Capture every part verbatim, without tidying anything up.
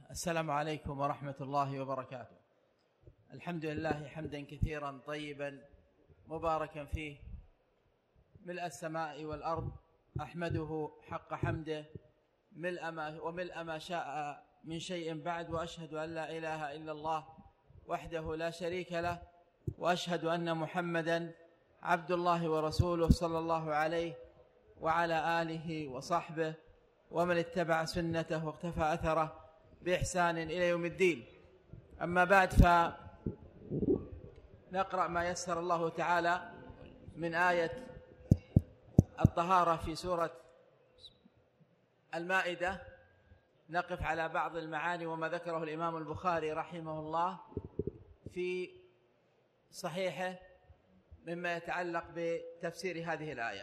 السلام عليكم ورحمة الله وبركاته. الحمد لله حمدا كثيرا طيبا مباركا فيه ملء السماء والأرض، أحمده حق حمده ملء ما وملء ما شاء من شيء بعد، وأشهد أن لا إله إلا الله وحده لا شريك له، وأشهد أن محمدا عبد الله ورسوله صلى الله عليه وعلى آله وصحبه ومن اتبع سنته واقتفى أثره بإحسان إلى يوم الدين. أما بعد، فنقرأ ما يسر الله تعالى من آية الطهارة في سورة المائدة. نقف على بعض المعاني وما ذكره الإمام البخاري رحمه الله في صحيحه مما يتعلق بتفسير هذه الآية.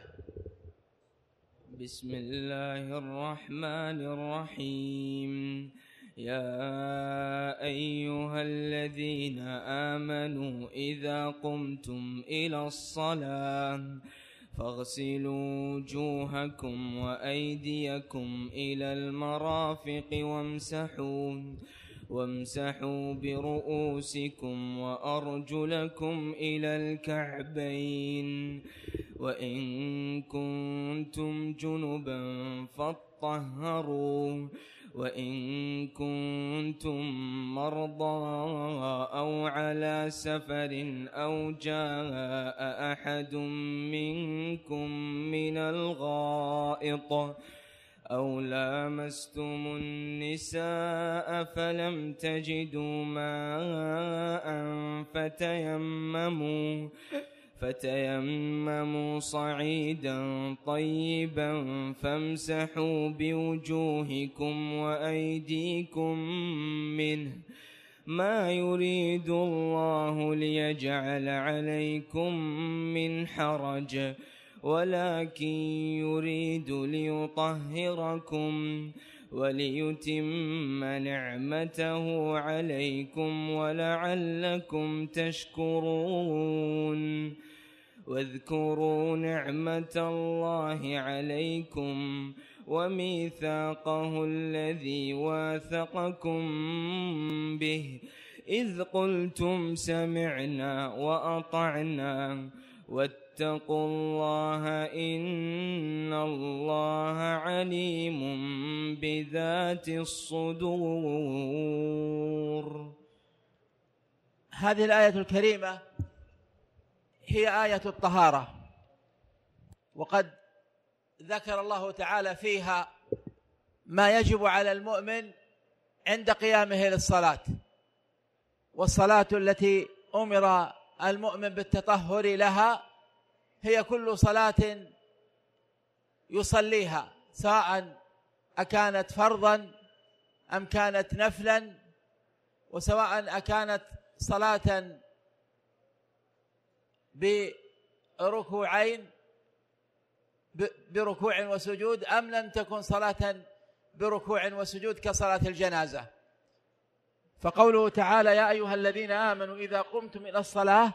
بسم الله الرحمن الرحيم. يا أيها الذين آمنوا إذا قمتم إلى الصلاة فاغسلوا وجوهكم وأيديكم إلى المرافق وامسحوا وامسحوا برؤوسكم وأرجلكم إلى الكعبين، وإن كنتم جنبا فاطهروا، وإن كنتم مرضى أو على سفر أو جاء أحد منكم من الغائط أو لامستم النساء فلم تجدوا ماء فتيمموا فتيمموا صعيدا طيبا فامسحوا بوجوهكم وأيديكم منه، ما يريد الله ليجعل عليكم من حرج ولكن يريد ليطهركم وليتم نعمته عليكم ولعلكم تشكرون. واذكروا نعمة الله عليكم وميثاقه الذي واثقكم به إذ قلتم سمعنا وأطعنا واتقوا الله إن الله عليم بذات الصدور. هذه الآية الكريمة هي آية الطهارة، وقد ذكر الله تعالى فيها ما يجب على المؤمن عند قيامه للصلاة، والصلاة التي أمر المؤمن بالتطهر لها هي كل صلاة يصليها، سواء أكانت فرضا أم كانت نفلا، وسواء أكانت صلاة بركوعين بركوع وسجود أم لم تكن صلاة بركوع وسجود كصلاة الجنازة. فقوله تعالى يا أيها الذين آمنوا إذا قمتم إلى الصلاة،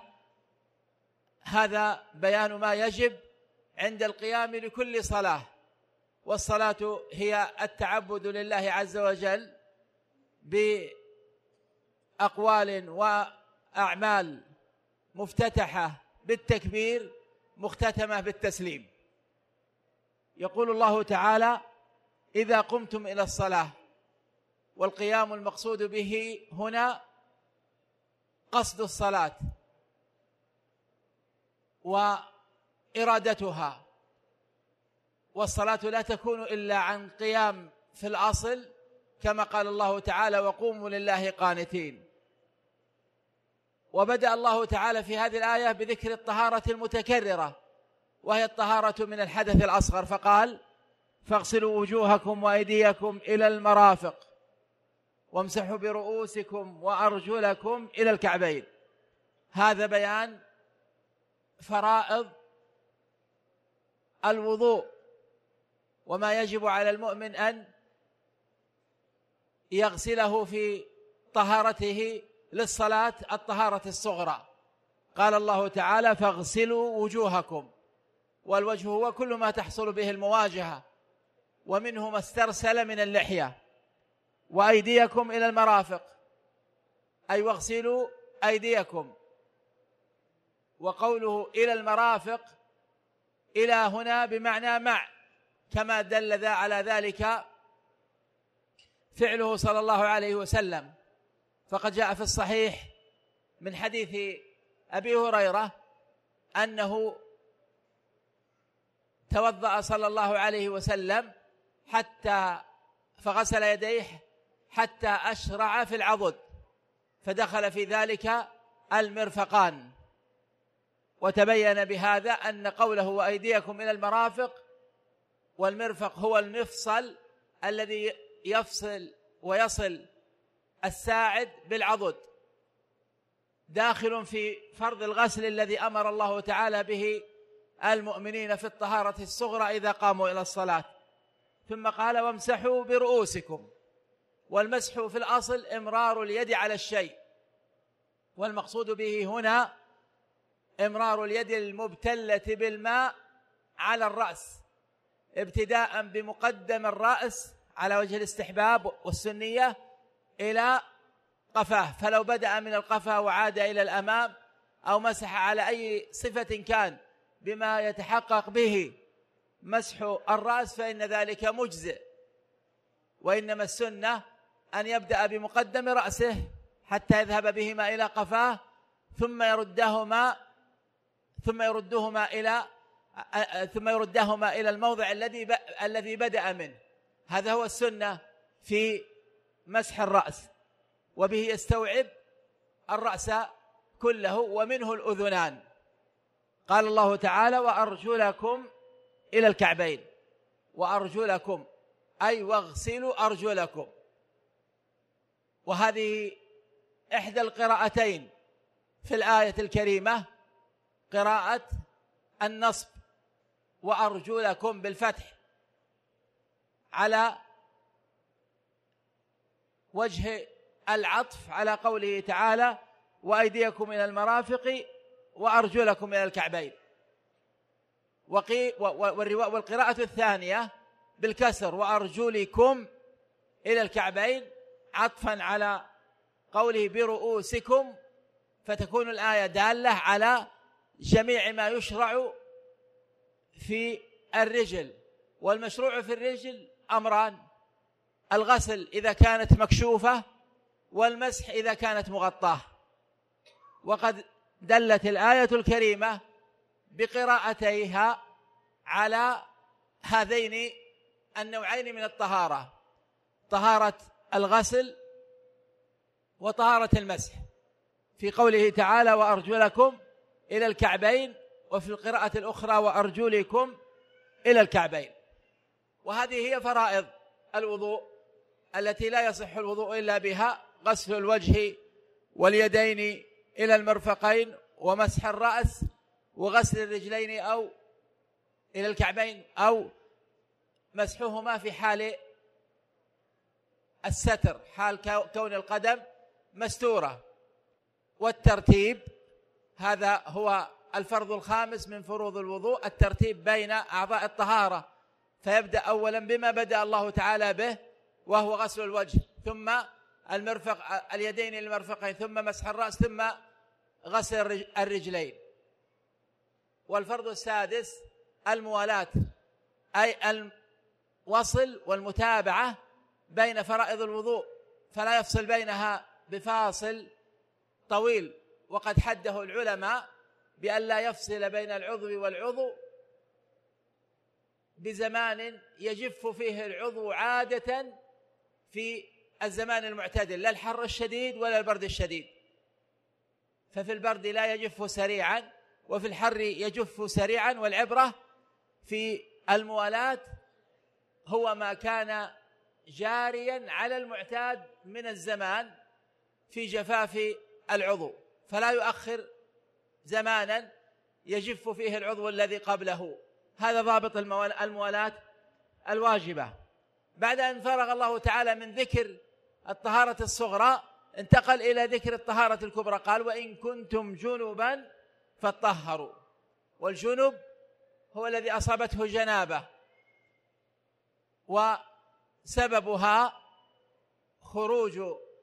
هذا بيان ما يجب عند القيام لكل صلاة، والصلاة هي التعبد لله عز وجل بأقوال وأعمال مفتتحة بالتكبير مختتمة بالتسليم. يقول الله تعالى إذا قمتم إلى الصلاة، والقيام المقصود به هنا قصد الصلاة وإرادتها، والصلاة لا تكون إلا عن قيام في الأصل، كما قال الله تعالى وقوموا لله قانتين. وبدأ الله تعالى في هذه الآية بذكر الطهارة المتكررة، وهي الطهارة من الحدث الأصغر، فقال فاغسلوا وجوهكم وأيديكم إلى المرافق وامسحوا برؤوسكم وأرجلكم إلى الكعبين. هذا بيان فرائض الوضوء وما يجب على المؤمن أن يغسله في طهارته للصلاة الطهارة الصغرى. قال الله تعالى فاغسلوا وجوهكم، والوجه هو كل ما تحصل به المواجهة، ومنه ما استرسل من اللحية، وأيديكم إلى المرافق، أي واغسلوا أيديكم. وقوله إلى المرافق إلى هنا بمعنى مع، كما دل ذا على ذلك فعله صلى الله عليه وسلم، فقد جاء في الصحيح من حديث أبي هريرة أنه توضأ صلى الله عليه وسلم حتى فغسل يديه حتى أشرع في العضد، فدخل في ذلك المرفقان. وتبين بهذا أن قوله وأيديكم إلى المرافق، والمرفق هو المفصل الذي يفصل ويصل الساعد بالعضد، داخل في فرض الغسل الذي أمر الله تعالى به المؤمنين في الطهارة الصغرى إذا قاموا إلى الصلاة. ثم قال وامسحوا برؤوسكم، والمسح في الأصل إمرار اليد على الشيء، والمقصود به هنا إمرار اليد المبتلة بالماء على الرأس، ابتداء بمقدم الرأس على وجه الاستحباب والسنية إلى قفاه، فلو بدأ من القفا وعاد إلى الأمام أو مسح على أي صفة كان بما يتحقق به مسح الرأس فإن ذلك مجزئ. وإنما السنة أن يبدأ بمقدم رأسه حتى يذهب بهما إلى قفاه، ثم يردهما ثم يردهما إلى ثم يردهما إلى الموضع الذي الذي بدأ منه. هذا هو السنة في مسح الرأس، وبه يستوعب الرأس كله ومنه الأذنان. قال الله تعالى وأرجلكم إلى الكعبين، وأرجلكم أي واغسلوا أرجلكم. وهذه إحدى القراءتين في الآية الكريمة، قراءة النصب وأرجلكم بالفتح على وجه العطف على قوله تعالى وأيديكم إلى المرافق وأرجلكم إلى الكعبين. والقراءة الثانية بالكسر وأرجلكم إلى الكعبين عطفا على قوله برؤوسكم، فتكون الآية دالة على جميع ما يشرع في الرجل. والمشروع في الرجل أمران: الغسل إذا كانت مكشوفة، والمسح إذا كانت مغطاة. وقد دلت الآية الكريمة بقراءتيها على هذين النوعين من الطهارة، طهارة الغسل وطهارة المسح، في قوله تعالى وأرجلكم إلى الكعبين، وفي القراءة الأخرى وأرجلكم إلى الكعبين. وهذه هي فرائض الوضوء التي لا يصح الوضوء إلا بها: غسل الوجه واليدين إلى المرفقين، ومسح الرأس، وغسل الرجلين أو إلى الكعبين، أو مسحهما في حال الستر، حال كون القدم مستورة. والترتيب هذا هو الفرض الخامس من فروض الوضوء، الترتيب بين أعضاء الطهارة، فيبدأ أولا بما بدأ الله تعالى به وهو غسل الوجه، ثم المرفق اليدين المرفقين، ثم مسح الرأس، ثم غسل الرجلين. والفرض السادس الموالاة، أي الوصل والمتابعة بين فرائض الوضوء، فلا يفصل بينها بفاصل طويل، وقد حده العلماء بأن لا يفصل بين العضو والعضو بزمان يجف فيه العضو عادة في الزمان المعتدل، لا الحر الشديد ولا البرد الشديد. ففي البرد لا يجف سريعا، وفي الحر يجف سريعا. والعبرة في الموالاة هو ما كان جاريا على المعتاد من الزمان في جفاف العضو، فلا يؤخر زمانا يجف فيه العضو الذي قبله. هذا ضابط الموالاة الواجبة. بعد أن فرغ الله تعالى من ذكر الطهارة الصغرى انتقل إلى ذكر الطهارة الكبرى، قال وإن كنتم جنبا فطهروا. والجنب هو الذي أصابته جنابة، وسببها خروج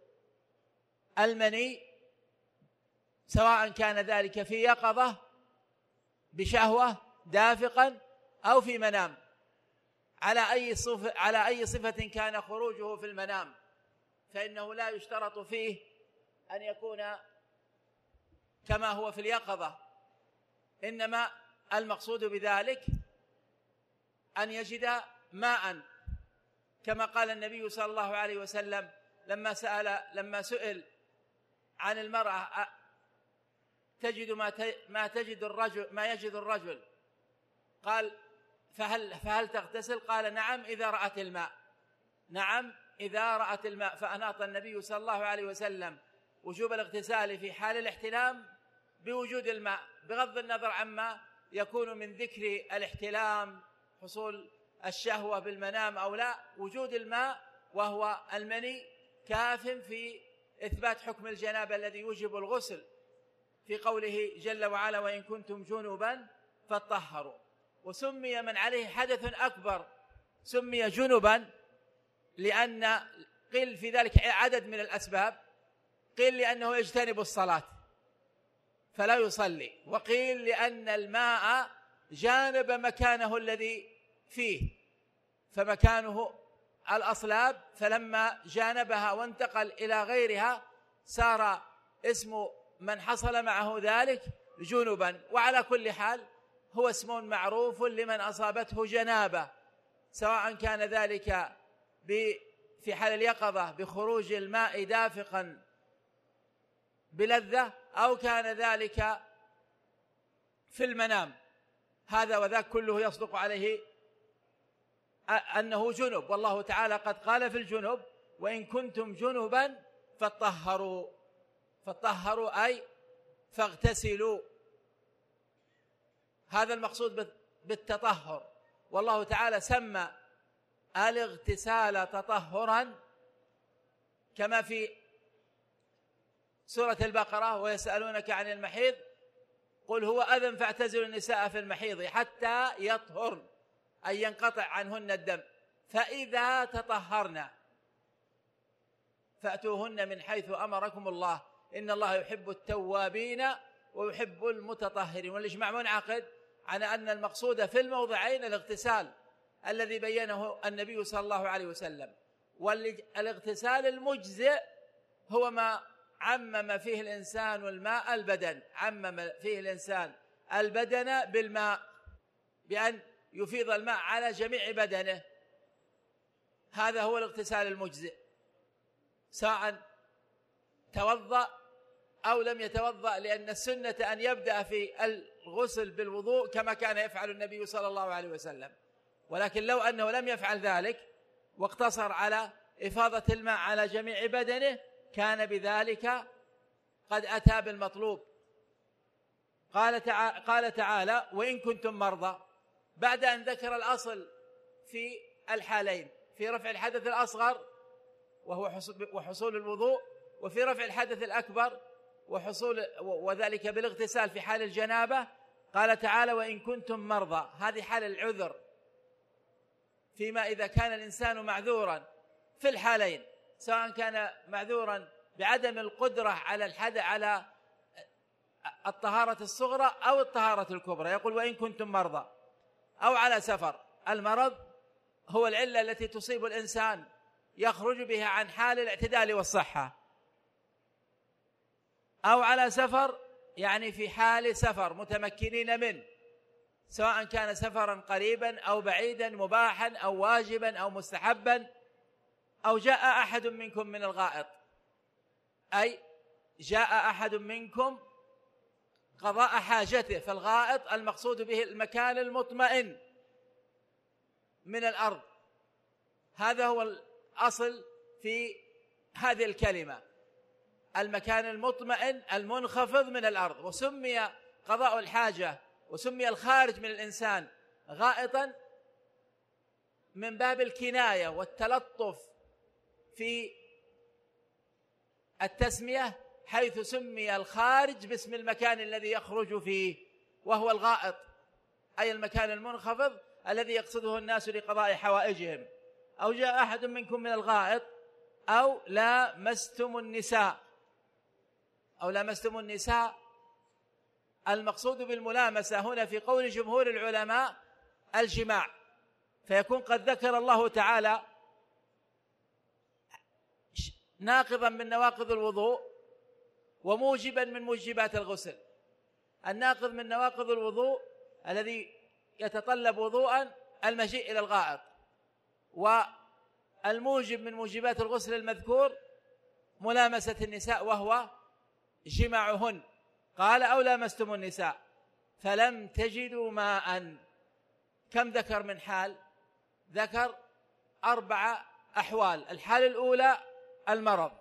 المني، سواء كان ذلك في يقظة بشهوة دافقا أو في منام، على أي صفة, على أي صفة كان خروجه في المنام، فإنه لا يشترط فيه أن يكون كما هو في اليقظة، إنما المقصود بذلك أن يجد ماء، كما قال النبي صلى الله عليه وسلم لما سأل لما سئل عن المرأة تجد ما ما تجد الرجل ما يجد الرجل، قال فهل فهل تغتسل؟ قال نعم إذا رأت الماء، نعم إذا رأت الماء. فأناط النبي صلى الله عليه وسلم وجوب الاغتسال في حال الاحتلام بوجود الماء، بغض النظر عما يكون من ذكر الاحتلام حصول الشهوة بالمنام أو لا، وجود الماء وهو المني كاف في إثبات حكم الجنابة الذي يوجب الغسل، في قوله جل وعلا وإن كنتم جنبا فطهروا. وسمي من عليه حدث أكبر سمي جنبا لأن قيل في ذلك عدد من الأسباب، قيل لأنه يجتنب الصلاة فلا يصلي، وقيل لأن الماء جانب مكانه الذي فيه فمكانه الأصلاب، فلما جانبها وانتقل إلى غيرها صار اسم من حصل معه ذلك جنبا. وعلى كل حال هو اسم معروف لمن أصابته جنابة، سواء كان ذلك في حال اليقظة بخروج الماء دافقا بلذة، أو كان ذلك في المنام، هذا وذاك كله يصدق عليه أنه جنب. والله تعالى قد قال في الجنب وإن كنتم جنبا فطهروا، فطهروا أي فاغتسلوا، هذا المقصود بالتطهر. والله تعالى سمى الاغتسال تطهرا كما في سورة البقرة ويسألونك عن المحيض قل هو أذى فاعتزلوا النساء في المحيض حتى يطهرن أي ينقطع عنهن الدم، فإذا تطهرنا فأتوهن من حيث أمركم الله إن الله يحب التوابين ويحب المتطهرين. والإجماع منعقد على أن المقصود في الموضعين الاغتسال الذي بينه النبي صلى الله عليه وسلم، والاغتسال المجزئ هو ما عمم فيه الإنسان الماء البدن، عمم فيه الإنسان البدن بالماء بأن يفيض الماء على جميع بدنه، هذا هو الاغتسال المجزئ، سواء توضأ أو لم يتوضأ، لأن السنة أن يبدأ في الغسل بالوضوء كما كان يفعل النبي صلى الله عليه وسلم، ولكن لو أنه لم يفعل ذلك واقتصر على إفاضة الماء على جميع بدنه كان بذلك قد أتى بالمطلوب. قال تعالى, قال تعالى وإن كنتم مرضى، بعد أن ذكر الأصل في الحالين، في رفع الحدث الأصغر وهو وحصول الوضوء، وفي رفع الحدث الأكبر وحصول وذلك بالاغتسال في حال الجنابة، قال تعالى وإن كنتم مرضى، هذه حال العذر، فيما إذا كان الإنسان معذورا في الحالين، سواء كان معذورا بعدم القدرة على الحد على الطهارة الصغرى أو الطهارة الكبرى، يقول وإن كنتم مرضى، أو على سفر. المرض هو العلة التي تصيب الإنسان يخرج بها عن حال الاعتدال والصحة، أو على سفر يعني في حال سفر متمكنين منه، سواء كان سفرا قريبا أو بعيدا، مباحا أو واجبا أو مستحبا، أو جاء أحد منكم من الغائط، أي جاء أحد منكم قضاء حاجته، فالغائط المقصود به المكان المطمئن من الأرض، هذا هو الأصل في هذه الكلمة، المكان المطمئن المنخفض من الأرض. وسمي قضاء الحاجة وسمي الخارج من الإنسان غائطا من باب الكناية والتلطف في التسمية، حيث سمي الخارج باسم المكان الذي يخرج فيه وهو الغائط، أي المكان المنخفض الذي يقصده الناس لقضاء حوائجهم. أو جاء أحد منكم من الغائط، أو لامستم النساء أو لامستم النساء. المقصود بالملامسة هنا في قول جمهور العلماء الجماع، فيكون قد ذكر الله تعالى ناقضا من نواقض الوضوء وموجبا من موجبات الغسل. الناقض من نواقض الوضوء الذي يتطلب وضوءا المجيء إلى الغائط، والموجب من موجبات الغسل المذكور ملامسة النساء وهو جماعهن. قال أو لامستم النساء فلم تجدوا ماء. كم ذكر من حال؟ ذكر أربع أحوال. الحالة الأولى المرض،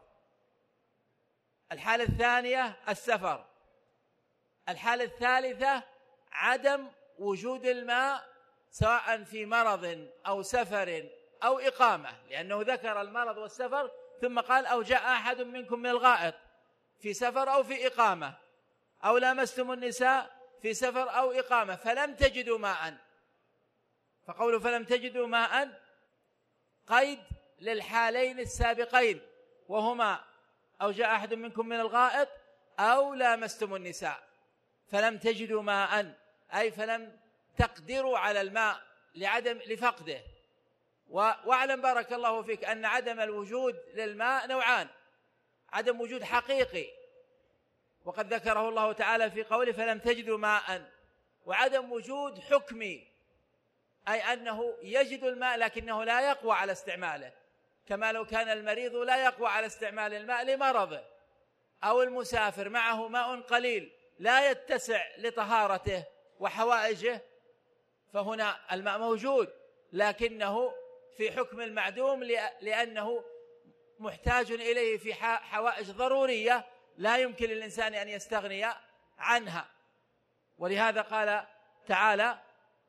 الحالة الثانية السفر، الحالة الثالثة عدم وجود الماء سواء في مرض أو سفر أو إقامة، لأنه ذكر المرض والسفر ثم قال أو جاء أحد منكم من الغائط في سفر أو في إقامة، أو لامستم النساء في سفر أو إقامة فلم تجدوا ماء. فقوله فلم تجدوا ماء قيد للحالين السابقين، وهما أو جاء أحد منكم من الغائط أو لامستم النساء. فلم تجدوا ماء أي فلم تقدروا على الماء لعدم لفقده. واعلم بارك الله فيك أن عدم الوجود للماء نوعان: عدم وجود حقيقي وقد ذكره الله تعالى في قوله فلم تجدوا ماء، وعدم وجود حكمي أي أنه يجد الماء لكنه لا يقوى على استعماله، كما لو كان المريض لا يقوى على استعمال الماء لمرضه، أو المسافر معه ماء قليل لا يتسع لطهارته وحوائجه، فهنا الماء موجود لكنه في حكم المعدوم لأنه محتاج إليه في حوائج ضرورية لا يمكن للإنسان أن يستغني عنها. ولهذا قال تعالى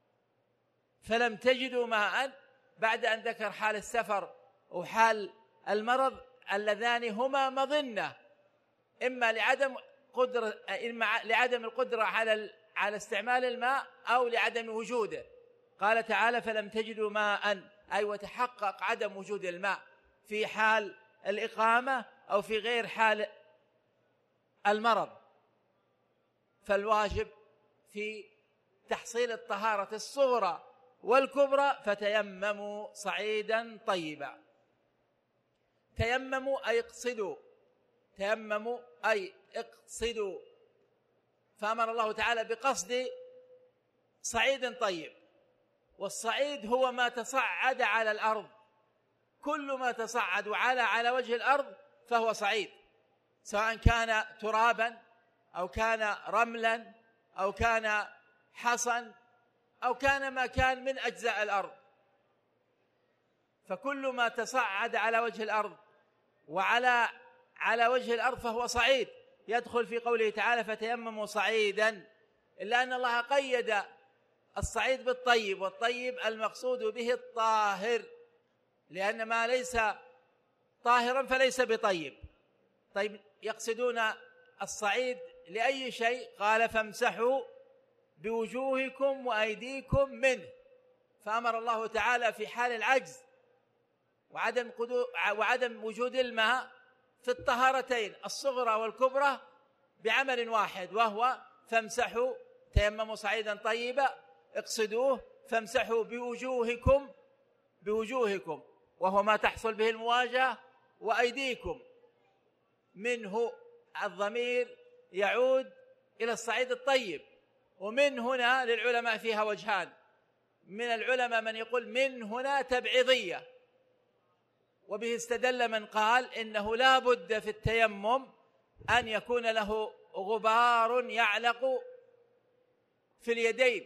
فلم تجدوا ماء بعد أن ذكر حال السفر وحال المرض اللذان هما مظنة، إما لعدم قدرة إما لعدم القدرة على على استعمال الماء أو لعدم وجوده. قال تعالى فلم تجدوا ماء أي وتحقق عدم وجود الماء في حال الإقامة أو في غير حال المرض. فالواجب في تحصيل الطهارة الصغرى والكبرى فتيمموا صعيدا طيبا. تيمموا أي اقصدوا، تيمموا أي اقصدوا، فأمر الله تعالى بقصد صعيد طيب. والصعيد هو ما تصعد على الأرض، كل ما تصعد وعلى على وجه الأرض فهو صعيد، سواء كان ترابا أو كان رملا أو كان حصن أو كان ما كان من أجزاء الأرض، فكل ما تصعد على وجه الأرض وعلى على وجه الأرض فهو صعيد، يدخل في قوله تعالى فتيمموا صعيدا، إلا أن الله قيد الصعيد بالطيب، والطيب المقصود به الطاهر، لأن ما ليس طاهرا فليس بطيب. طيب يقصدون الصعيد لأي شيء؟ قال فامسحوا بوجوهكم وأيديكم منه. فأمر الله تعالى في حال العجز وعدم وعدم وجود الماء في الطهارتين الصغرى والكبرى بعمل واحد، وهو فامسحوا، تيمموا صعيدا طيبا، اقصدوه، فامسحوا بوجوهكم بوجوهكم وهو ما تحصل به المواجهة، وأيديكم منه الضمير يعود إلى الصعيد الطيب. ومن هنا للعلماء فيها وجهان، من العلماء من يقول من هنا تبعيضية، وبه استدل من قال إنه لا بد في التيمم أن يكون له غبار يعلق في اليدين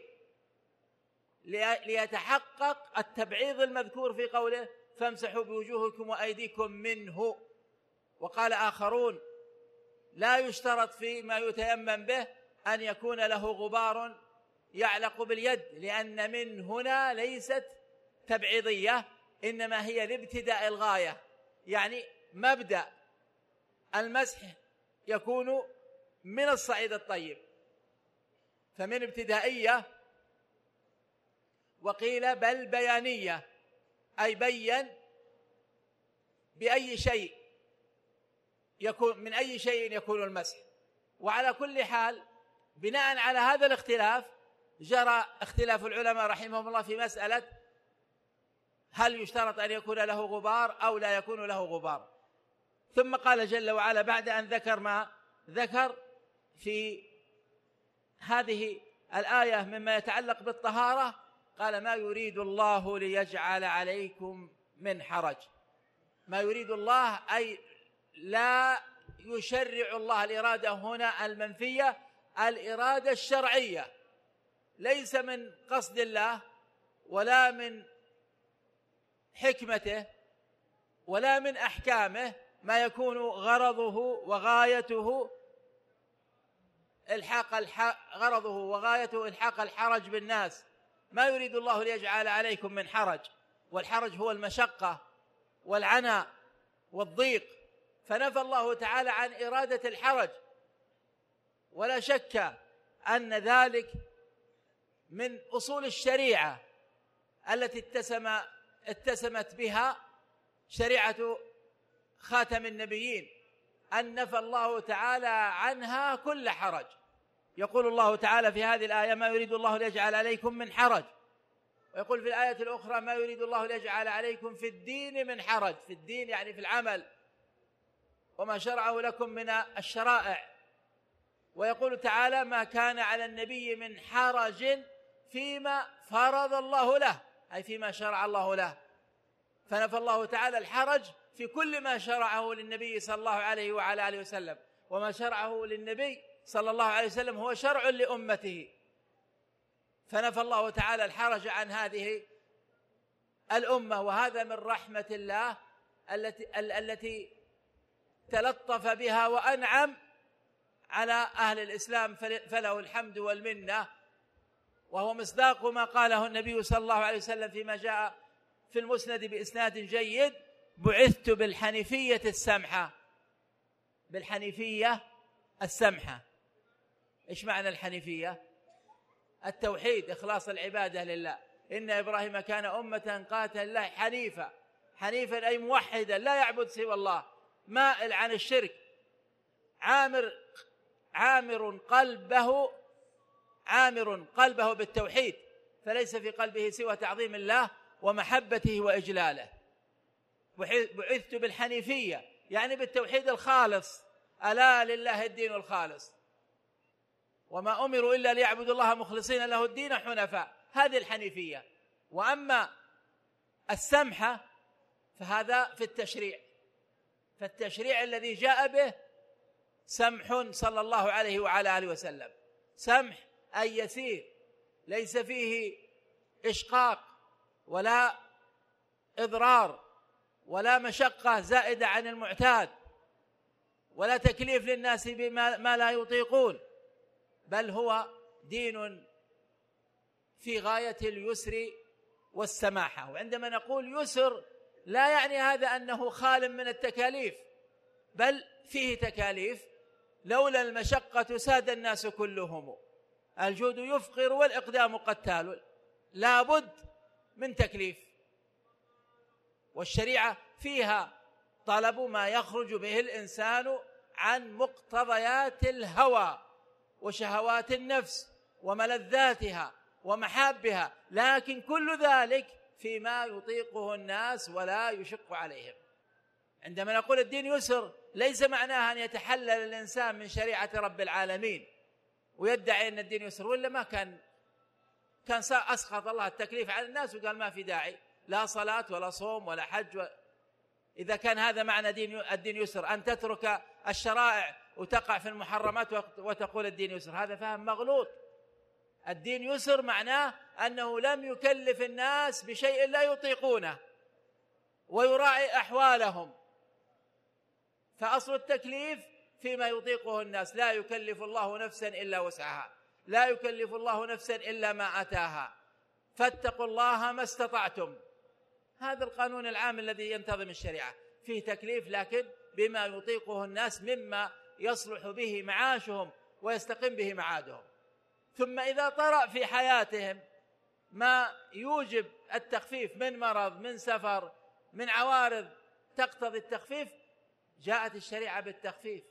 ليتحقق التبعيض المذكور في قوله فامسحوا بوجوهكم وأيديكم منه. وقال آخرون لا يشترط في ما يتيمم به أن يكون له غبار يعلق باليد، لأن من هنا ليست تبعيضية، إنما هي لابتداء الغاية، يعني مبدأ المسح يكون من الصعيد الطيب، فمن ابتدائية. وقيل بل بيانية أي بين بأي شيء يكون من أي شيء يكون المسح. وعلى كل حال بناء على هذا الاختلاف جرى اختلاف العلماء رحمهم الله في مسألة هل يشترط أن يكون له غبار أو لا يكون له غبار. ثم قال جل وعلا بعد أن ذكر ما ذكر في هذه الآية مما يتعلق بالطهارة، قال ما يريد الله ليجعل عليكم من حرج. ما يريد الله أي لا يشرع الله الإرادة هنا المنفية، الإرادة الشرعية، ليس من قصد الله ولا من حكمته ولا من أحكامه ما يكون غرضه وغايته الحاق الح... غرضه وغايته الحاق الحرج بالناس. ما يريد الله ليجعل عليكم من حرج، والحرج هو المشقة والعناء والضيق، فنفى الله تعالى عن إرادة الحرج. ولا شك أن ذلك من أصول الشريعة التي اتسم اتسمت بها شريعة خاتم النبيين، أن نفى الله تعالى عنها كل حرج. يقول الله تعالى في هذه الآية ما يريد الله ليجعل عليكم من حرج، ويقول في الآية الأخرى ما يريد الله ليجعل عليكم في الدين من حرج. في الدين يعني في العمل وما شرعه لكم من الشرائع. ويقول تعالى ما كان على النبي من حرج فيما فرض الله له، أي فيما شرع الله له. فنفى الله تعالى الحرج في كل ما شرعه للنبي صلى الله عليه وعلى آله وسلم، وما شرعه للنبي صلى الله عليه وسلم هو شرع لأمته. فنفى الله تعالى الحرج عن هذه الأمة، وهذا من رحمة الله التي التي تلطف بها وأنعم على أهل الإسلام، فله الحمد والمنة. وهو مصداق ما قاله النبي صلى الله عليه وسلم فيما جاء في المسند بإسناد جيد بعثت بالحنيفية السمحة. بالحنيفية السمحة. إيش معنى الحنيفية؟ التوحيد، إخلاص العبادة لله. إن إبراهيم كان أمة قاتل الله حنيفا. حنيفا أي موحدا لا يعبد سوى الله، مائل عن الشرك، عامر عامر قلبه عامر قلبه بالتوحيد، فليس في قلبه سوى تعظيم الله ومحبته وإجلاله. بعثت بالحنيفية يعني بالتوحيد الخالص، ألا لله الدين الخالص، وما أمروا إلا ليعبدوا الله مخلصين له الدين حنفاء. هذه الحنيفية. وأما السمحة فهذا في التشريع، فالتشريع الذي جاء به سمح صلى الله عليه وعلى آله وسلم. سمح أي يسير، ليس فيه إشقاق ولا إضرار ولا مشقة زائدة عن المعتاد ولا تكليف للناس بما ما لا يطيقون، بل هو دين في غاية اليسر والسماحة. وعندما نقول يسر لا يعني هذا أنه خال من التكاليف، بل فيه تكاليف. لولا المشقة ساد الناس كلهم، الجود يفقر والإقدام قتال. لا بد من تكليف، والشريعة فيها طلب ما يخرج به الإنسان عن مقتضيات الهوى وشهوات النفس وملذاتها ومحابها، لكن كل ذلك فيما يطيقه الناس ولا يشق عليهم. عندما نقول الدين يسر ليس معناها أن يتحلل الإنسان من شريعة رب العالمين ويدعي أن الدين يسر، ولا ما كان كان أسقط الله التكليف على الناس وقال ما في داعي لا صلاة ولا صوم ولا حج. و... إذا كان هذا معنى دين الدين يسر، أن تترك الشرائع وتقع في المحرمات وتقول الدين يسر، هذا فهم مغلوط. الدين يسر معناه أنه لم يكلف الناس بشيء لا يطيقونه ويراعي أحوالهم. فأصل التكليف فيما يطيقه الناس، لا يكلف الله نفسا إلا وسعها، لا يكلف الله نفسا إلا ما أتاها، فاتقوا الله ما استطعتم. هذا القانون العام الذي ينتظم الشريعة، فيه تكليف لكن بما يطيقه الناس مما يصلح به معاشهم ويستقيم به معادهم. ثم إذا طرأ في حياتهم ما يوجب التخفيف من مرض، من سفر، من عوارض تقتضي التخفيف جاءت الشريعة بالتخفيف،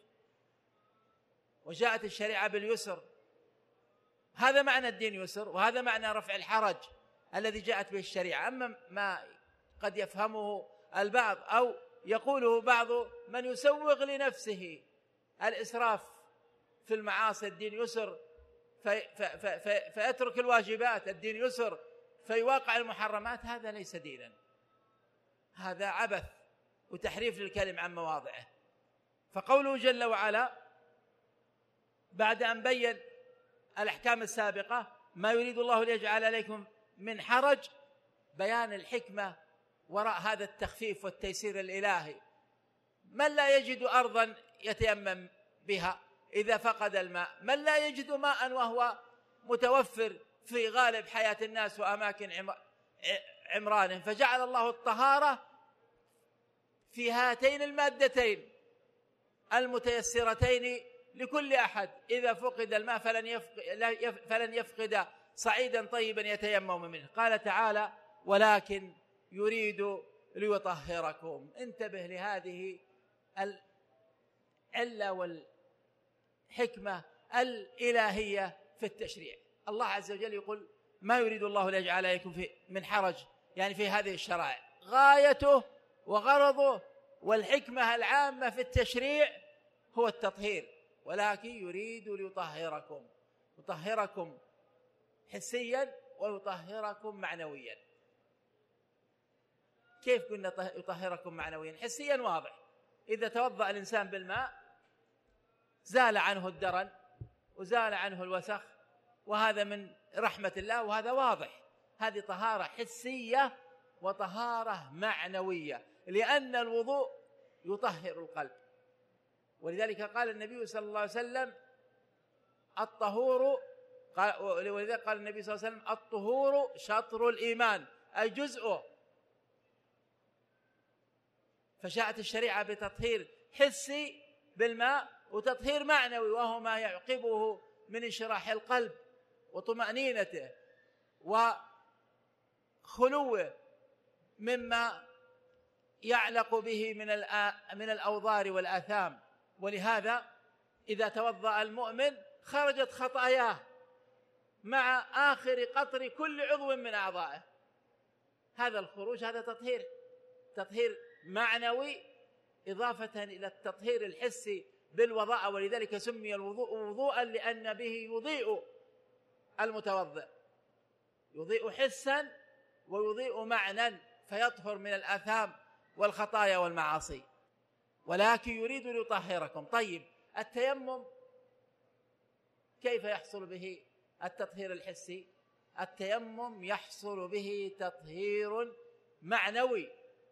وجاءت الشريعة باليسر. هذا معنى الدين يسر، وهذا معنى رفع الحرج الذي جاءت به الشريعة. أما ما قد يفهمه البعض أو يقوله بعض من يسوغ لنفسه الإسراف في المعاصي، الدين يسر في في في فيترك الواجبات، الدين يسر فيواقع المحرمات، هذا ليس دينا، هذا عبث وتحريف للكلم عن مواضعه. فقوله جل وعلا بعد أن بين الأحكام السابقة ما يريد الله ليجعل عليكم من حرج، بيان الحكمة وراء هذا التخفيف والتيسير الإلهي. من لا يجد أرضا يتيمم بها إذا فقد الماء، من لا يجد ماء وهو متوفر في غالب حياة الناس وأماكن عمرانهم، فجعل الله الطهارة في هاتين المادتين المتيسرتين لكل أحد. إذا فقد الماء فلن يفقد, فلن يفقد صعيدا طيبا يتيمم منه. قال تعالى ولكن يريد ليطهركم. انتبه لهذه العلة والحكمة الإلهية في التشريع. الله عز وجل يقول ما يريد الله ليجعل عليكم في من حرج، يعني في هذه الشرائع غايته وغرضه والحكمة العامة في التشريع هو التطهير، ولكن يريد ليطهركم، يطهركم حسيا ويطهركم معنويا. كيف قلنا يطهركم معنويا؟ حسيا واضح، إذا توضأ الإنسان بالماء زال عنه الدرن وزال عنه الوسخ، وهذا من رحمة الله، وهذا واضح. هذه طهارة حسية وطهارة معنوية، لأن الوضوء يطهر القلب. ولذلك قال النبي صلى الله عليه وسلم الطهور، ولذلك قال النبي صلى الله عليه وسلم الطهور شطر الإيمان، أي جزءه. فجاءت الشريعة بتطهير حسي بالماء وتطهير معنوي، وهو ما يعقبه من انشراح القلب وطمأنينته وخلوه مما يعلق به من من الأوضار والآثام. ولهذا إذا توضأ المؤمن خرجت خطاياه مع آخر قطر كل عضو من أعضائه. هذا الخروج هذا تطهير، تطهير معنوي إضافة إلى التطهير الحسي بالوضاء. ولذلك سمي الوضوء وضوءا لأن به يضيء المتوضئ، يضيء حسا ويضيء معنى، فيطهر من الآثام والخطايا والمعاصي. ولكن يريد ليطهركم. طيب التيمم كيف يحصل به التطهير الحسي؟ التيمم يحصل به تطهير معنوي،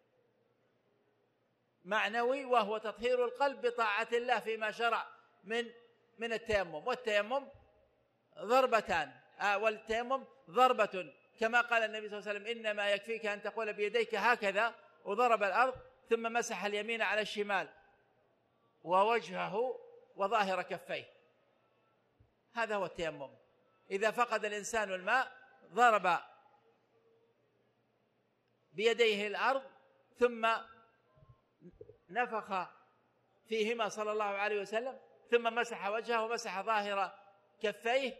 معنوي وهو تطهير القلب بطاعة الله فيما شرع من من التيمم. والتيمم ضربتان، آه والتيمم ضربة، كما قال النبي صلى الله عليه وسلم إنما يكفيك أن تقول بيديك هكذا، وضرب الأرض ثم مسح اليمين على الشمال ووجهه وظاهر كفيه. هذا هو التيمم. إذا فقد الإنسان الماء ضرب بيديه الأرض ثم نفخ فيهما صلى الله عليه وسلم، ثم مسح وجهه ومسح ظاهر كفيه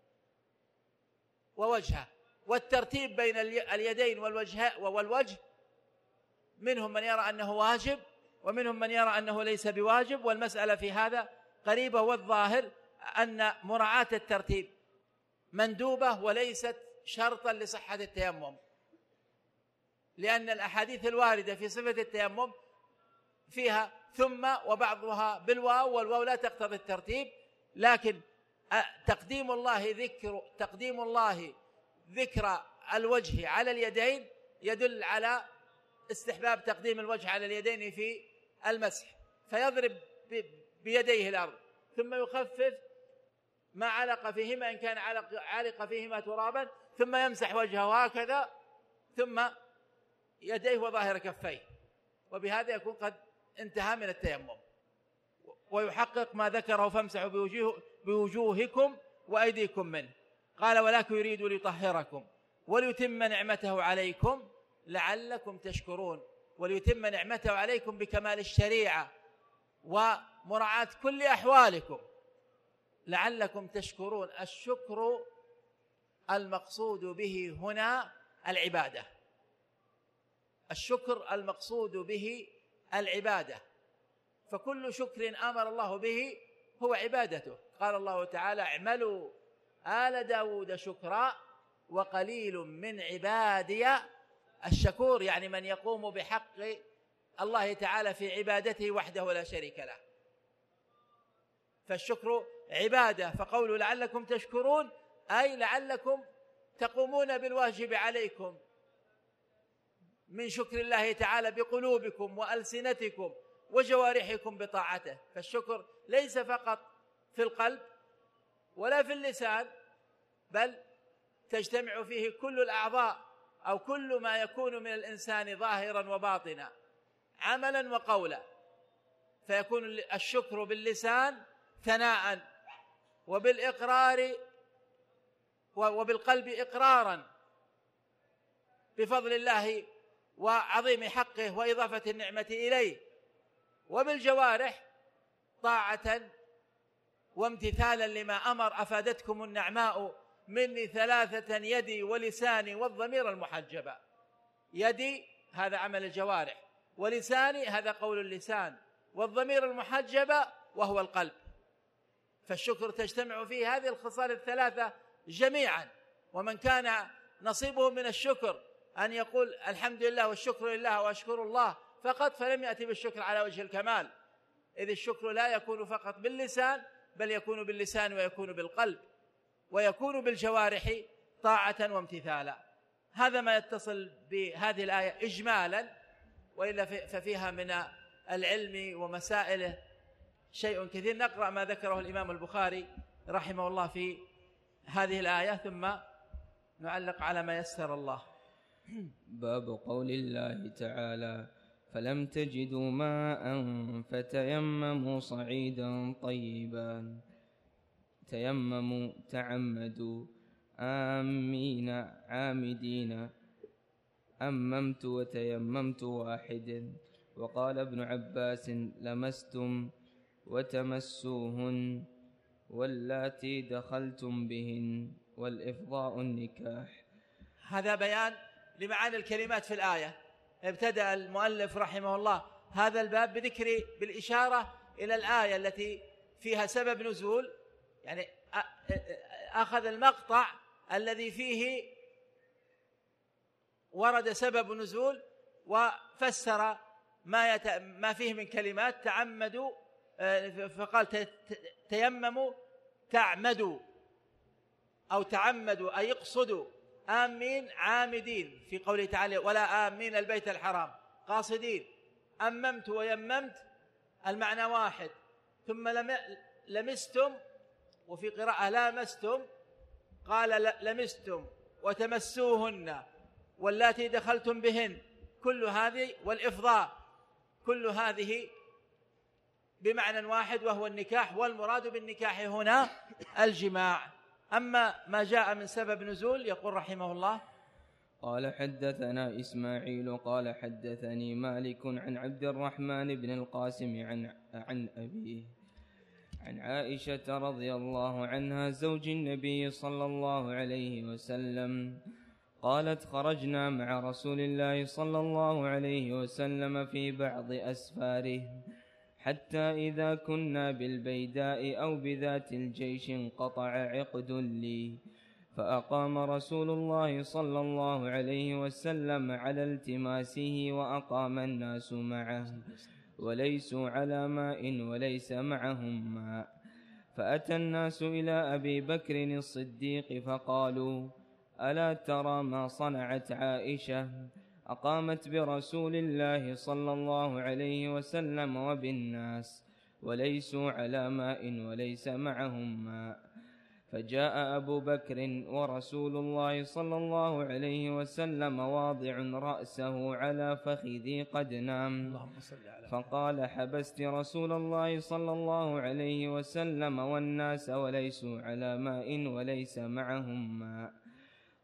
ووجهه. والترتيب بين اليدين والوجه والوجه منهم من يرى أنه واجب ومنهم من يرى أنه ليس بواجب، والمسألة في هذا قريبة. والظاهر أن مراعاة الترتيب مندوبة وليست شرطا لصحة التيمم، لأن الأحاديث الواردة في صفة التيمم فيها ثم وبعضها بالواو، والواو لا تقتضي الترتيب. لكن تقديم الله ذكر تقديم الله ذكر الوجه على اليدين يدل على استحباب تقديم الوجه على اليدين في المسح، فيضرب بيديه الأرض ثم يخفف ما علق فيهما إن كان علق, علق فيهما ترابا، ثم يمسح وجهه هكذا ثم يديه وظاهر كفيه، وبهذا يكون قد انتهى من التيمم. ويحقق ما ذكره فامسحوا بوجوه بوجوهكم وأيديكم منه. قال ولكن يريد ليطهركم وليتم نعمته عليكم لعلكم تشكرون. وليتم نعمته عليكم بكمال الشريعة ومراعاة كل أحوالكم لعلكم تشكرون. الشكر المقصود به هنا العبادة، الشكر المقصود به العبادة، فكل شكر أمر الله به هو عبادته. قال الله تعالى: اعملوا آل داود شكرا وقليل من عبادي الشكور، يعني من يقوم بحق الله تعالى في عبادته وحده لا شريك له. فالشكر عبادة، فقوله لعلكم تشكرون أي لعلكم تقومون بالواجب عليكم من شكر الله تعالى بقلوبكم وألسنتكم وجوارحكم بطاعته. فالشكر ليس فقط في القلب ولا في اللسان، بل تجتمع فيه كل الأعضاء أو كل ما يكون من الإنسان ظاهرا وباطنا عملا وقولا، فيكون الشكر باللسان ثناء، وبالإقرار وبالقلب إقرارا بفضل الله وعظيم حقه وإضافة النعمة إليه، وبالجوارح طاعة وامتثالا لما أمر. أفادتكم النعماء مني ثلاثة: يدي ولساني والضمير المحجبة. يدي هذا عمل الجوارح، ولساني هذا قول اللسان، والضمير المحجبة وهو القلب. فالشكر تجتمع فيه هذه الخصال الثلاثة جميعا. ومن كان نصيبه من الشكر أن يقول الحمد لله والشكر لله وأشكر الله فقط، فلم يأتي بالشكر على وجه الكمال، إذ الشكر لا يكون فقط باللسان، بل يكون باللسان ويكون بالقلب ويكون بالجوارح طاعة وامتثالا. هذا ما يتصل بهذه الآية إجمالا، وإلا ففيها من العلم ومسائله شيء كثير. نقرأ ما ذكره الإمام البخاري رحمه الله في هذه الآية ثم نعلق على ما يسر الله. باب قول الله تعالى: فلم تجدوا ماء فتيمموا صعيدا طيبا. تيمموا تعمدوا آمين عامدين، أممت وتيممت واحد. وقال ابن عباس: لمستم وتمسوهن واللاتي دخلتم بهن، والإفضاء النكاح. هذا بيان لمعاني الكلمات في الآية. ابتدأ المؤلف رحمه الله هذا الباب بذكر بالإشارة إلى الآية التي فيها سبب نزول، يعني أخذ المقطع الذي فيه ورد سبب نزول وفسر ما يت... ما فيه من كلمات. تعمدوا فقال تيمموا تعمدوا أو تعمدوا أي اقصدوا، آمين عامدين في قوله تعالى: ولا آمين البيت الحرام قاصدين. أممت ويممت المعنى واحد. ثم لمستم، وفي قراءة لامستم، قال لمستم وتمسوهن واللاتي دخلتم بهن، كل هذه والإفضاء، كل هذه بمعنى واحد وهو النكاح، والمراد بالنكاح هنا الجماع. أما ما جاء من سبب نزول يقول رحمه الله: قال حدثنا إسماعيل قال حدثني مالك عن عبد الرحمن بن القاسم عن, عن أبيه عن عائشة رضي الله عنها زوج النبي صلى الله عليه وسلم قالت: خرجنا مع رسول الله صلى الله عليه وسلم في بعض أسفاره، حتى إذا كنا بالبيداء أو بذات الجيش انقطع عقد لي، فأقام رسول الله صلى الله عليه وسلم على التماسه وأقام الناس معه، وليسوا على ماء وليس معهم ماء. فأتى الناس إلى أبي بكر الصديق فقالوا: ألا ترى ما صنعت عائشة؟ أقامت برسول الله صلى الله عليه وسلم وبالناس وليسوا على ماء وليس معهم ماء. فجاء أبو بكر ورسول الله صلى الله عليه وسلم واضع رأسه على فخذي قد نام، فقال: حبست رسول الله صلى الله عليه وسلم والناس وليسوا على ماء وليس معهم ماء.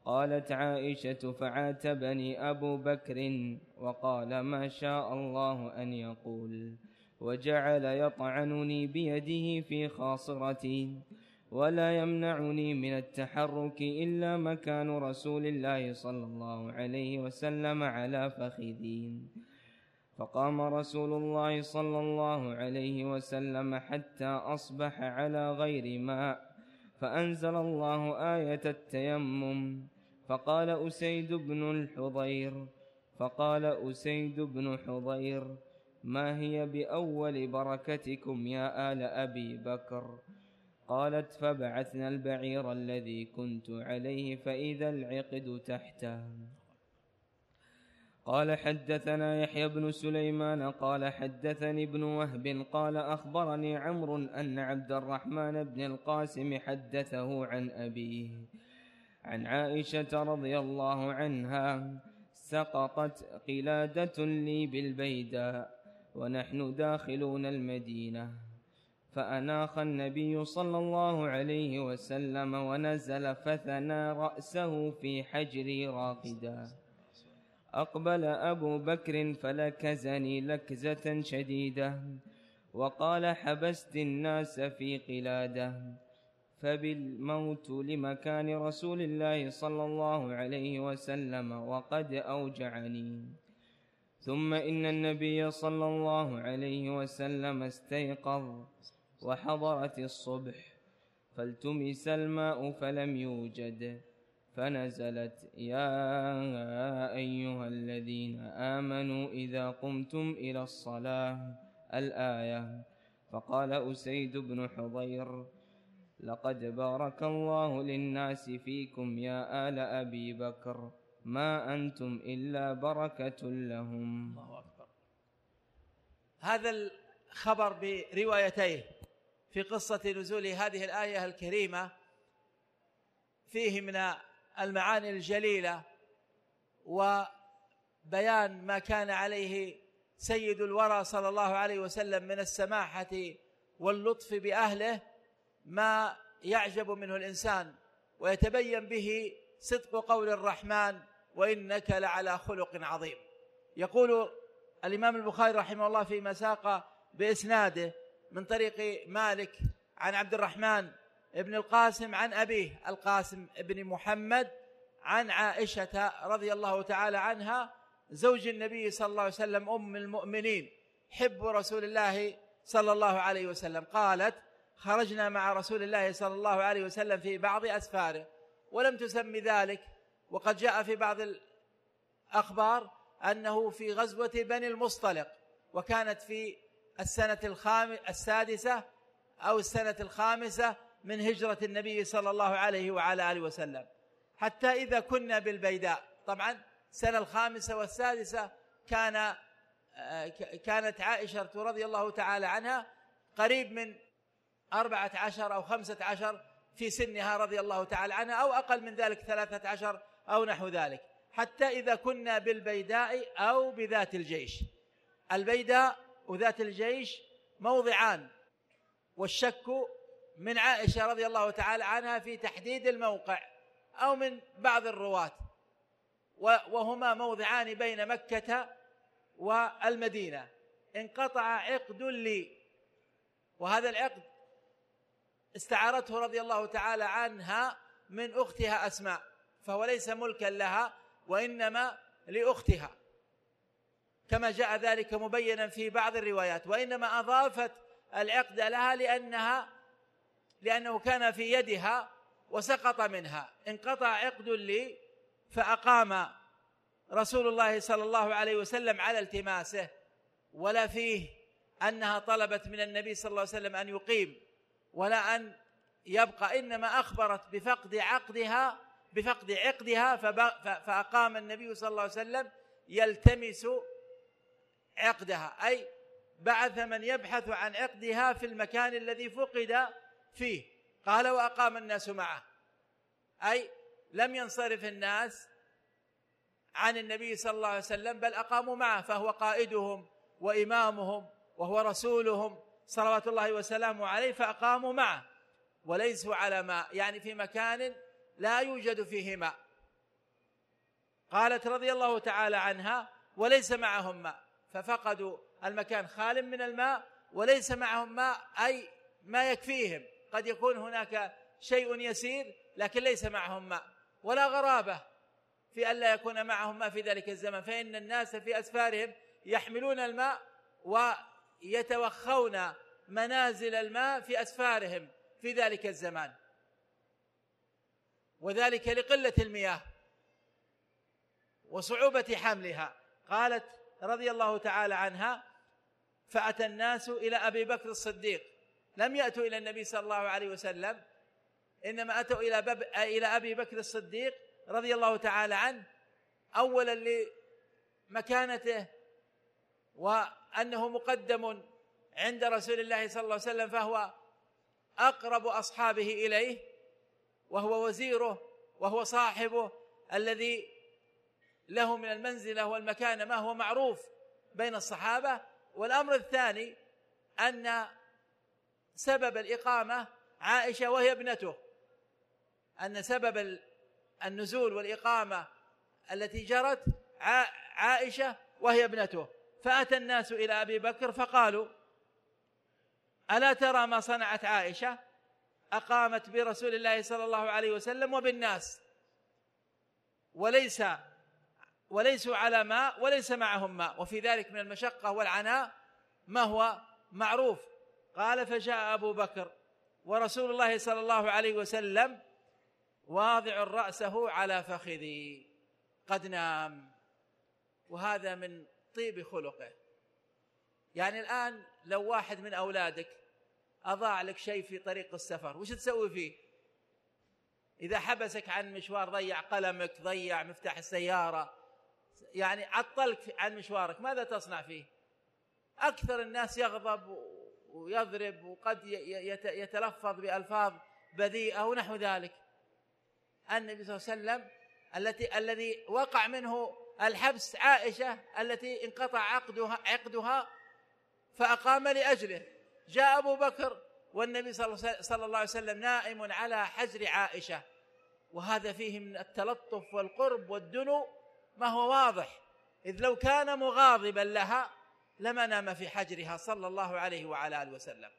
قالت عائشة: فعاتبني أبو بكر وقال: ما شاء الله أن يقول، وجعل يطعنني بيده في خاصرتي، ولا يمنعني من التحرك إلا مكان رسول الله صلى الله عليه وسلم على فخذي. فقام رسول الله صلى الله عليه وسلم حتى أصبح على غير ماء، فأنزل الله آية التيمم، فقال أسيد بن الحضير فقال أسيد بن حضير: ما هي بأول بركتكم يا آل أبي بكر؟ قالت: فبعثنا البعير الذي كنت عليه فإذا العقد تحته. قال: حدثنا يحيى بن سليمان قال حدثني ابن وهب قال أخبرني عمرو أن عبد الرحمن بن القاسم حدثه عن أبيه عن عائشة رضي الله عنها: سقطت قلادة لي بالبيداء ونحن داخلون المدينة، فأناخ النبي صلى الله عليه وسلم ونزل فثنى رأسه في حجري راقدا. أقبل أبو بكر فلكزني لكزة شديدة وقال: حبست الناس في قلادة، فبالموت لمكان رسول الله صلى الله عليه وسلم وقد أوجعني. ثم إن النبي صلى الله عليه وسلم استيقظ وحضرت الصبح، فالتمس الماء فلم يوجد، فنزلت: يا أيها الذين آمنوا إذا قمتم إلى الصلاة الآية. فقال أسيد بن حضير: لقد بارك الله للناس فيكم يا آل أبي بكر، ما أنتم إلا بركة لهم. الله أكبر. هذا الخبر بروايتيه في قصة نزول هذه الآية الكريمة فيه من المعاني الجليلة وبيان ما كان عليه سيد الورى صلى الله عليه وسلم من السماحة واللطف بأهله، ما يعجب منه الإنسان ويتبين به صدق قول الرحمن: وإنك لعلى خلق عظيم. يقول الإمام البخاري رحمه الله فيما ساق بإسناده من طريق مالك عن عبد الرحمن ابن القاسم عن أبيه القاسم ابن محمد عن عائشة رضي الله تعالى عنها زوج النبي صلى الله عليه وسلم أم المؤمنين حب رسول الله صلى الله عليه وسلم، قالت: خرجنا مع رسول الله صلى الله عليه وسلم في بعض أسفاره، ولم تسمي ذلك، وقد جاء في بعض الأخبار أنه في غزوة بني المصطلق، وكانت في السنة الخامسة السادسة أو السنة الخامسة من هجرة النبي صلى الله عليه وعلى آله وسلم، حتى إذا كنا بالبيداء. طبعا السنة الخامسة والسادسة كان كانت عائشة رضي الله تعالى عنها قريب من أربعة عشر أو خمسة عشر في سنها رضي الله تعالى عنها، أو أقل من ذلك ثلاثة عشر أو نحو ذلك، حتى إذا كنا بالبيداء أو بذات الجيش. البيداء وذات الجيش موضعان، والشك من عائشة رضي الله تعالى عنها في تحديد الموقع أو من بعض الرواة، وهما موضعان بين مكة والمدينة. انقطع عقد لي، وهذا العقد استعارته رضي الله تعالى عنها من أختها أسماء، فهو ليس ملكا لها وإنما لأختها، كما جاء ذلك مبينا في بعض الروايات، وإنما أضافت العقد لها لأنها لأنه كان في يدها وسقط منها. انقطع عقد لي، فأقام رسول الله صلى الله عليه وسلم على التماسه، ولا فيه أنها طلبت من النبي صلى الله عليه وسلم أن يقيم ولا أن يبقى، إنما أخبرت بفقد عقدها بفقد عقدها فأقام النبي صلى الله عليه وسلم يلتمس عقدها، أي بعث من يبحث عن عقدها في المكان الذي فقد فيه. قال: وأقام الناس معه، أي لم ينصرف الناس عن النبي صلى الله عليه وسلم، بل أقاموا معه، فهو قائدهم وإمامهم وهو رسولهم صلوات الله وسلامه عليه، فأقاموا معه وليسوا على ماء، يعني في مكان لا يوجد فيه ماء، قالت رضي الله تعالى عنها: وليس معهم ماء، ففقدوا المكان خال من الماء وليس معهم ماء، أي ما يكفيهم، قد يكون هناك شيء يسير لكن ليس معهم ماء. ولا غرابة في ألا يكون معهم ماء في ذلك الزمن، فإن الناس في أسفارهم يحملون الماء ويتوخون منازل الماء في أسفارهم في ذلك الزمان، وذلك لقلة المياه وصعوبة حملها. قالت رضي الله تعالى عنها: فأتى الناس إلى أبي بكر الصديق، لم يأتوا إلى النبي صلى الله عليه وسلم، إنما أتوا إلى, باب إلى أبي بكر الصديق رضي الله تعالى عنه، أولا لمكانته وأنه مقدم عند رسول الله صلى الله عليه وسلم، فهو أقرب أصحابه إليه، وهو وزيره وهو صاحبه الذي له من المنزلة والمكانة ما هو معروف بين الصحابة. والأمر الثاني أن سبب الإقامة عائشة وهي ابنته، أن سبب النزول والإقامة التي جرت عائشة وهي ابنته. فأتى الناس إلى أبي بكر فقالوا: ألا ترى ما صنعت عائشة؟ أقامت برسول الله صلى الله عليه وسلم وبالناس، وليس وليسوا على ماء وليس معهم ماء، وفي ذلك من المشقة والعناء ما هو معروف. قال: فجاء أبو بكر ورسول الله صلى الله عليه وسلم واضع رأسه على فخذي قد نام. وهذا من طيب خلقه. يعني الآن لو واحد من أولادك أضاع لك شيء في طريق السفر، وش تسوي فيه؟ إذا حبسك عن مشوار، ضيع قلمك، ضيع مفتاح السيارة، يعني عطلك عن مشوارك، ماذا تصنع فيه؟ أكثر الناس يغضب ويضرب، وقد يتلفظ بألفاظ بذيئة ونحو ذلك. النبي صلى الله عليه وسلم التي الذي وقع منه الحبس عائشة التي انقطع عقدها عقدها فأقام لأجله. جاء أبو بكر والنبي صلى الله عليه وسلم نائم على حجر عائشة، وهذا فيه من التلطف والقرب والدنو ما هو واضح، إذ لو كان مغاضبا لها لما نام في حجرها صلى الله عليه وعلى آله وسلم.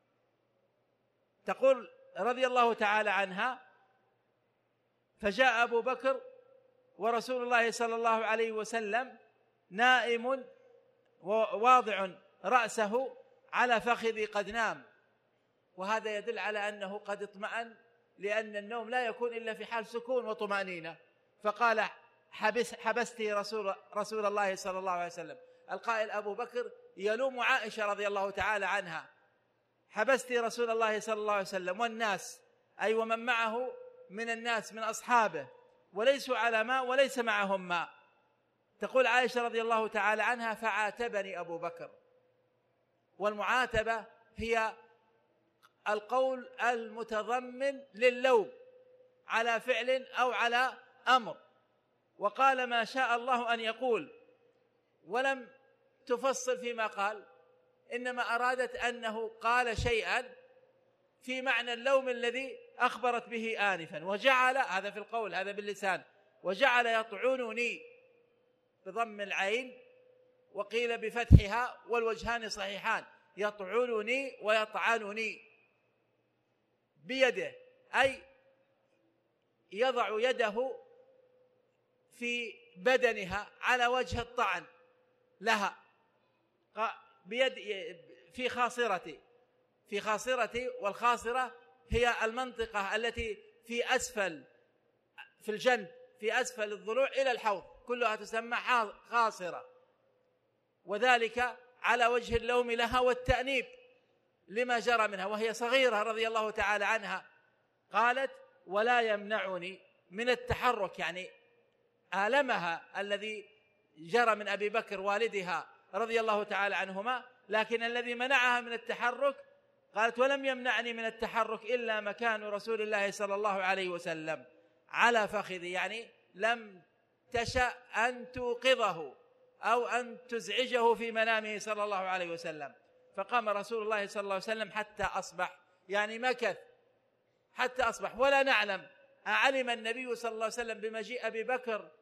تقول رضي الله تعالى عنها: فجاء أبو بكر ورسول الله صلى الله عليه وسلم نائم واضع رأسه على فخذي قد نام. وهذا يدل على أنه قد اطمأن، لأن النوم لا يكون إلا في حال سكون وطمأنينة. فقال: حبس حبستي رسول, رسول الله صلى الله عليه وسلم. القائل أبو بكر يلوم عائشة رضي الله تعالى عنها: حبستي رسول الله صلى الله عليه وسلم والناس، أي ومن معه من الناس من أصحابه، وليسوا على ماء وليس معهم ماء. تقول عائشة رضي الله تعالى عنها: فعاتبني أبو بكر. والمعاتبة هي القول المتضمن للوم على فعل أو على أمر، وقال ما شاء الله أن يقول، ولم تفصل فيما قال، إنما أرادت أنه قال شيئا في معنى اللوم الذي أخبرت به آنفا، وجعل هذا في القول، هذا باللسان، وجعل يطعنني بضم العين، وقيل بفتحها، والوجهان صحيحان، يطعنني ويطعنني بيده، أي يضع يده في بدنها على وجه الطعن لها بيد في خاصرتي في خاصرتي والخاصرة هي المنطقة التي في أسفل في الجنب في أسفل الضلوع إلى الحوض، كلها تسمى خاصرة، وذلك على وجه اللوم لها والتأنيب لما جرى منها، وهي صغيرة رضي الله تعالى عنها. قالت: ولا يمنعني من التحرك، يعني آلمها الذي جرى من أبي بكر والدها رضي الله تعالى عنهما، لكن الذي منعها من التحرك، قالت: ولم يمنعني من التحرك إلا مكان رسول الله صلى الله عليه وسلم على فخذي، يعني لم تشأ أن توقظه أو أن تزعجه في منامه صلى الله عليه وسلم. فقام رسول الله صلى الله عليه وسلم حتى أصبح، يعني مكث حتى أصبح. ولا نعلم أعلم النبي صلى الله عليه وسلم بمجيء أبي بكر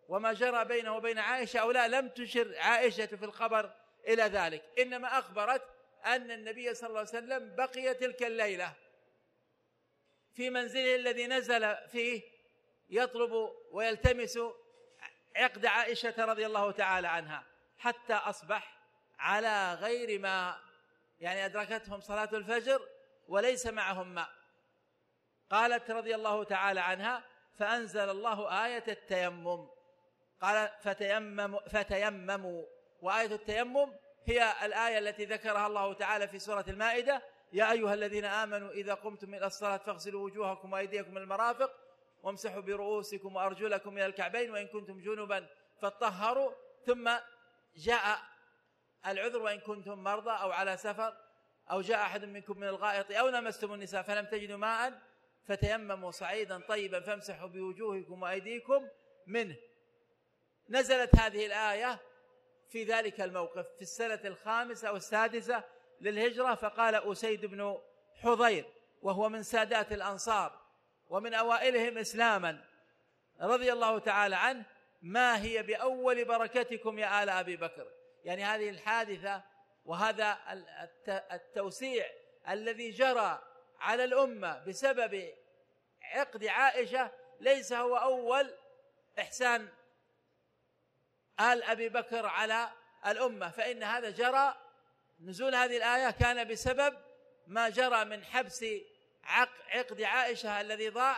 وما جرى بينه وبين عائشة أو لا، لم تشر عائشة في الخبر إلى ذلك، إنما أخبرت أن النبي صلى الله عليه وسلم بقي تلك الليلة في منزله الذي نزل فيه يطلب ويلتمس عقد عائشة رضي الله تعالى عنها، حتى أصبح على غير ما، يعني أدركتهم صلاة الفجر وليس معهم ماء. قالت رضي الله تعالى عنها: فأنزل الله آية التيمم، قال فتيمموا فتيمموا وآية التيمم هي الآية التي ذكرها الله تعالى في سورة المائدة: يا أيها الذين آمنوا إذا قمتم إلى الصلاة فاغسلوا وجوهكم وأيديكم من المرافق وامسحوا برؤوسكم وأرجلكم إلى الكعبين وإن كنتم جنبا فاطهروا. ثم جاء العذر: وإن كنتم مرضى أو على سفر أو جاء أحد منكم من الغائط أو لمستم النساء فلم تجدوا ماء فتيمموا صعيدا طيبا فامسحوا بوجوهكم وأيديكم منه. نزلت هذه الآية في ذلك الموقف في السنة الخامسة أو السادسة للهجرة. فقال أسيد بن حضير وهو من سادات الأنصار ومن أوائلهم إسلاما رضي الله تعالى عنه: ما هي بأول بركتكم يا آل أبي بكر. يعني هذه الحادثة وهذا التوسيع الذي جرى على الأمة بسبب عقد عائشة ليس هو أول إحسان آل أبي بكر على الأمة، فإن هذا جرى، نزول هذه الآية كان بسبب ما جرى من حبس عقد عائشة الذي ضاع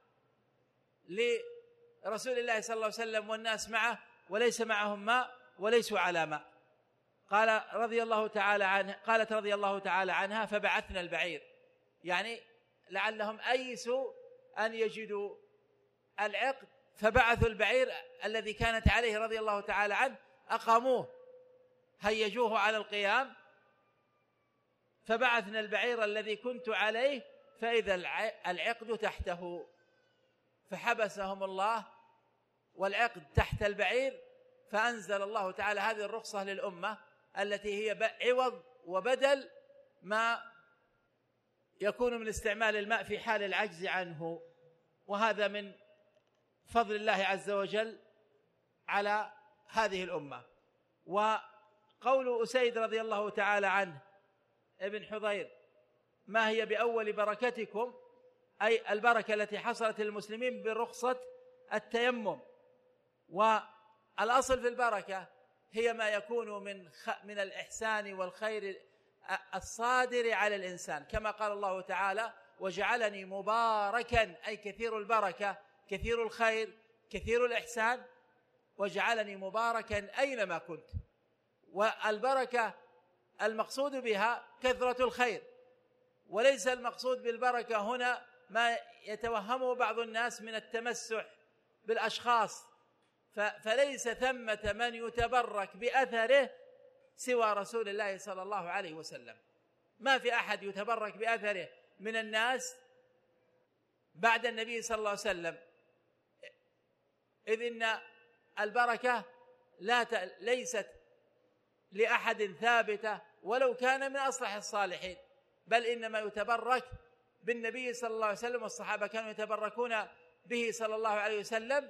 لرسول الله صلى الله عليه وسلم والناس معه وليس معهم ماء وليسوا على ماء. قال رضي الله تعالى عنه قالت رضي الله تعالى عنها: فبعثنا البعير، يعني لعلهم أيسوا أن يجدوا العقد فبعثوا البعير الذي كانت عليه رضي الله تعالى عنه، أقاموه هيجوه على القيام. فبعثنا البعير الذي كنت عليه فإذا العقد تحته، فحبسهم الله والعقد تحت البعير، فأنزل الله تعالى هذه الرخصة للأمة التي هي عوض وبدل ما يكون من استعمال الماء في حال العجز عنه. وهذا من فضل الله عز وجل على هذه الأمة. وقول أسيد رضي الله تعالى عنه ابن حضير: ما هي بأول بركتكم، أي البركة التي حصلت للمسلمين برخصة التيمم. والأصل في البركة هي ما يكون من من الإحسان والخير الصادر على الإنسان، كما قال الله تعالى: وجعلني مباركا، أي كثير البركة كثير الخير كثير الإحسان، وجعلني مباركا أينما كنت. والبركة المقصود بها كثرة الخير، وليس المقصود بالبركة هنا ما يتوهمه بعض الناس من التمسح بالأشخاص، فليس ثمة من يتبرك بأثره سوى رسول الله صلى الله عليه وسلم. ما في أحد يتبرك بأثره من الناس بعد النبي صلى الله عليه وسلم، إذ إن البركة لا ت... ليست لأحد ثابتة ولو كان من أصلح الصالحين، بل إنما يتبرك بالنبي صلى الله عليه وسلم، والصحابة كانوا يتبركون به صلى الله عليه وسلم،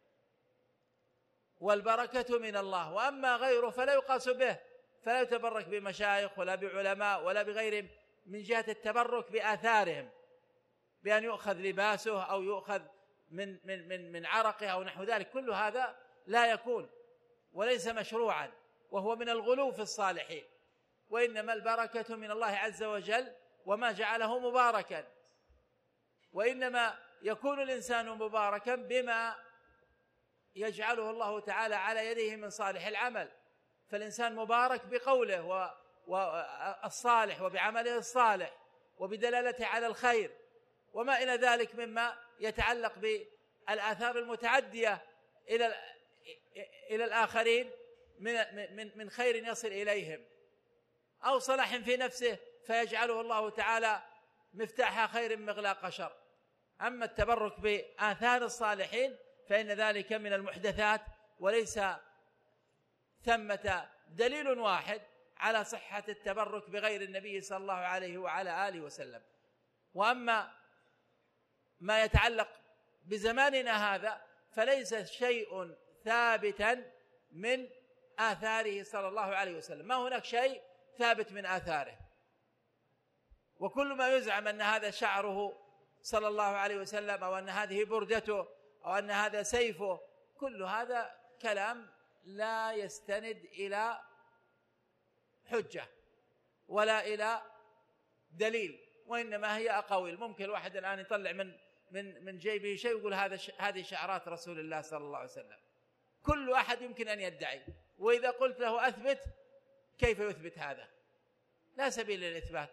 والبركة من الله. وأما غيره فلا يقاس به، فلا يتبرك بمشايخ ولا بعلماء ولا بغيرهم من جهة التبرك بآثارهم، بأن يؤخذ لباسه أو يؤخذ من من من من عرقه أو نحو ذلك. كل هذا لا يكون وليس مشروعا، وهو من الغلو في الصالحين. وإنما البركة من الله عز وجل وما جعله مباركا، وإنما يكون الإنسان مباركا بما يجعله الله تعالى على يده من صالح العمل. فالإنسان مبارك بقوله والصالح وبعمله الصالح وبدلالته على الخير وما إلى ذلك مما يتعلق بالآثار المتعدية إلى إلى الآخرين من من من خير يصل إليهم أو صلاح في نفسه فيجعله الله تعالى مفتاح خير مغلاق شر. أما التبرك بآثار الصالحين فإن ذلك من المحدثات، وليس ثمة دليل واحد على صحة التبرك بغير النبي صلى الله عليه وعلى آله وسلم. وأما ما يتعلق بزماننا هذا فليس شيء ثابتا من آثاره صلى الله عليه وسلم، ما هناك شيء ثابت من آثاره. وكل ما يزعم أن هذا شعره صلى الله عليه وسلم، أو أن هذه بردته، أو أن هذا سيفه، كل هذا كلام لا يستند إلى حجة ولا إلى دليل، وإنما هي أقاويل. ممكن الواحد الآن يطلع من من من جيبه شيء ويقول هذا هذه شعرات رسول الله صلى الله عليه وسلم. كل أحد يمكن أن يدعي، وإذا قلت له أثبت، كيف يثبت هذا؟ لا سبيل للإثبات.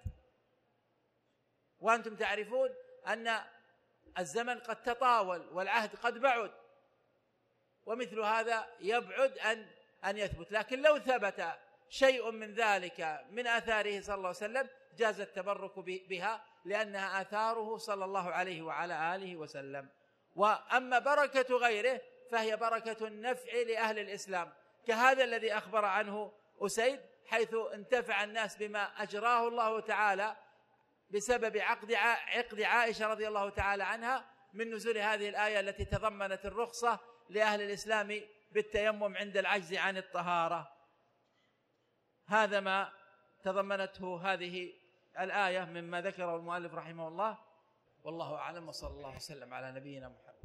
وأنتم تعرفون أن الزمن قد تطاول والعهد قد بعد، ومثل هذا يبعد أن أن يثبت. لكن لو ثبت شيء من ذلك من آثاره صلى الله عليه وسلم جاز التبرك بها، لأنها آثاره صلى الله عليه وعلى آله وسلم. وأما بركة غيره فهي بركة النفع لأهل الإسلام، كهذا الذي أخبر عنه أسيد، حيث انتفع الناس بما أجراه الله تعالى بسبب عقد عقد عائشة رضي الله تعالى عنها من نزول هذه الآية التي تضمنت الرخصة لأهل الإسلام بالتيمم عند العجز عن الطهارة. هذا ما تضمنته هذه الآية مما ذكره المؤلف رحمه الله، والله أعلم، وصلى الله وسلم على نبينا محمد.